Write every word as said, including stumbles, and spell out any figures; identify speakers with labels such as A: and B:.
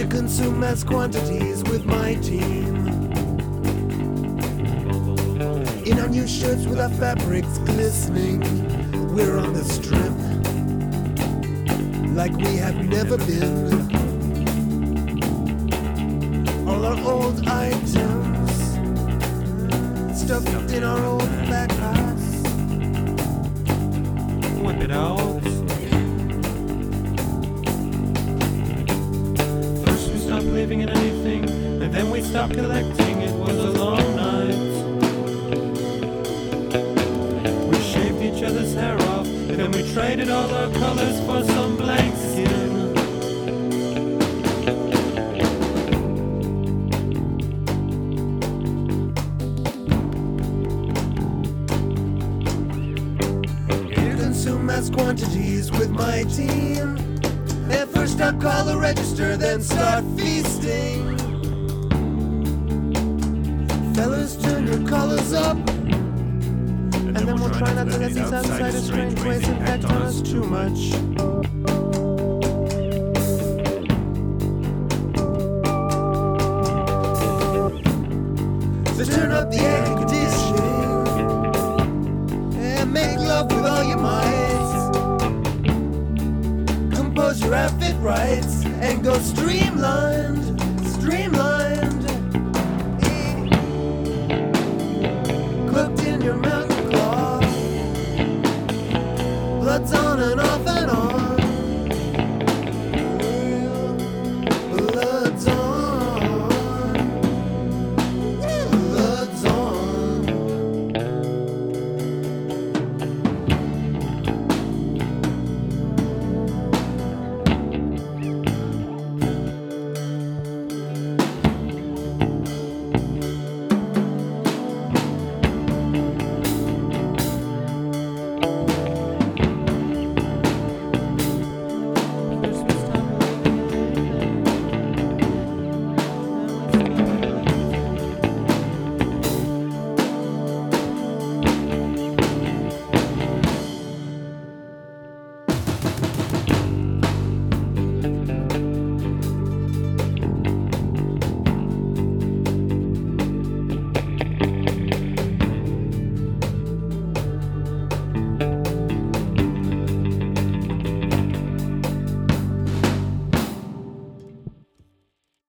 A: consume mass quantities with my team. In our new shirts with our fabrics glistening, we're on the strip like we have never been. All our old items stuffed in our old backpacks.
B: Whip it out. First we stopped believing in anything, and then we stopped collecting. It was a long night. We shaved each other's hair off, and then we traded all our colors for some blank skin.
A: Consume mass quantities with my team. At first I'll call a register, then start feasting. Fellas, turn your collars up, and then we'll try not to let these outsiders' strange ways impact on us too much. So turn up the air conditioning and make love with all your might. Compose your outfit right and go streamlined, streamlined.